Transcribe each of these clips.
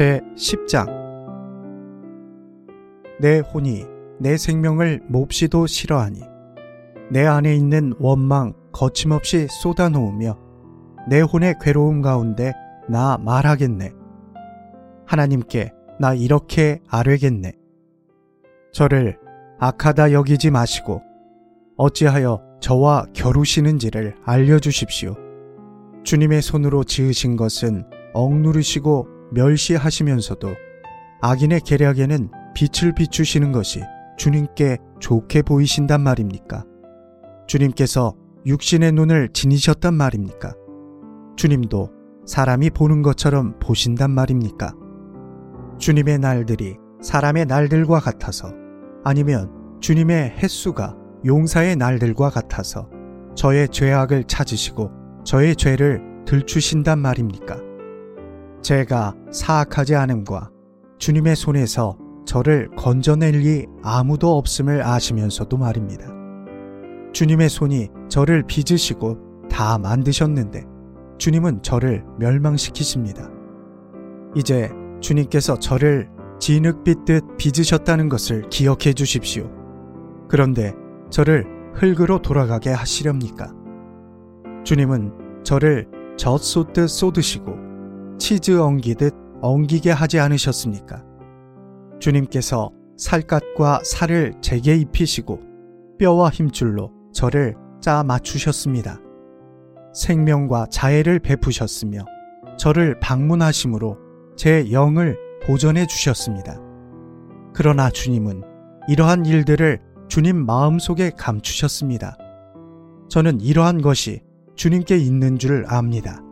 제10장. 내 혼이 내 생명을 몹시도 싫어하니 내 안에 있는 원망 거침없이 쏟아놓으며 내 혼의 괴로움 가운데 나 말하겠네. 하나님께 나 이렇게 아뢰겠네. 저를 악하다 여기지 마시고 어찌하여 저와 겨루시는지를 알려주십시오. 주님의 손으로 지으신 것은 억누르시고 멸시하시면서도 악인의 계략에는 빛을 비추시는 것이 주님께 좋게 보이신단 말입니까? 주님께서 육신의 눈을 지니셨단 말입니까? 주님도 사람이 보는 것처럼 보신단 말입니까? 주님의 날들이 사람의 날들과 같아서, 아니면 주님의 햇수가 용사의 날들과 같아서 저의 죄악을 찾으시고 저의 죄를 들추신단 말입니까? 제가 사악하지 않음과 주님의 손에서 저를 건져낼 리 아무도 없음을 아시면서도 말입니다. 주님의 손이 저를 빚으시고 다 만드셨는데 주님은 저를 멸망시키십니다. 이제 주님께서 저를 진흙 빚듯 빚으셨다는 것을 기억해 주십시오. 그런데 저를 흙으로 돌아가게 하시렵니까? 주님은 저를 젖 쏟듯 쏟으시고 치즈 엉기듯 엉기게 하지 않으셨습니까? 주님께서 살갗과 살을 제게 입히시고 뼈와 힘줄로 저를 짜 맞추셨습니다. 생명과 자애를 베푸셨으며 저를 방문하심으로 제 영을 보전해 주셨습니다. 그러나 주님은 이러한 일들을 주님 마음속에 감추셨습니다. 저는 이러한 것이 주님께 있는 줄 압니다.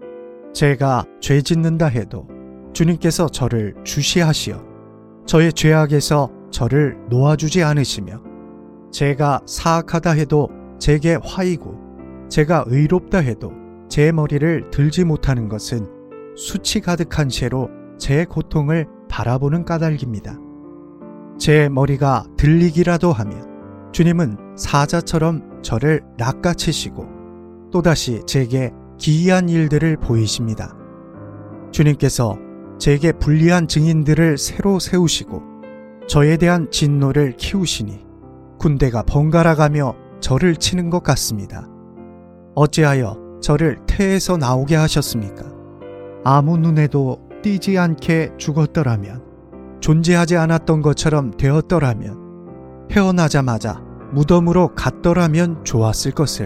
제가 죄 짓는다 해도 주님께서 저를 주시하시어 저의 죄악에서 저를 놓아주지 않으시며, 제가 사악하다 해도 제게 화이고 제가 의롭다 해도 제 머리를 들지 못하는 것은 수치 가득한 채로 제 고통을 바라보는 까닭입니다. 제 머리가 들리기라도 하면 주님은 사자처럼 저를 낚아채시고 또다시 제게 기이한 일들을 보이십니다. 주님께서 제게 불리한 증인들을 새로 세우시고 저에 대한 진노를 키우시니 군대가 번갈아가며 저를 치는 것 같습니다. 어찌하여 저를 태에서 나오게 하셨습니까? 아무 눈에도 띄지 않게 죽었더라면, 존재하지 않았던 것처럼 되었더라면, 태어나자마자 무덤으로 갔더라면 좋았을 것을.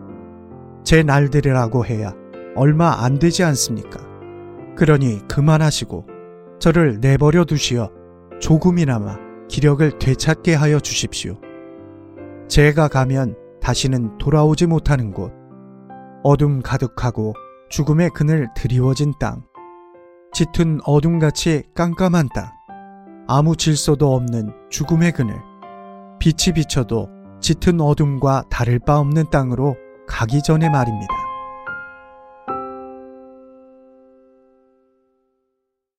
제 날들이라고 해야 얼마 안 되지 않습니까? 그러니 그만하시고 저를 내버려 두시어 조금이나마 기력을 되찾게 하여 주십시오. 제가 가면 다시는 돌아오지 못하는 곳, 어둠 가득하고 죽음의 그늘 드리워진 땅, 짙은 어둠같이 깜깜한 땅, 아무 질서도 없는 죽음의 그늘, 빛이 비쳐도 짙은 어둠과 다를 바 없는 땅으로 가기 전에 말입니다.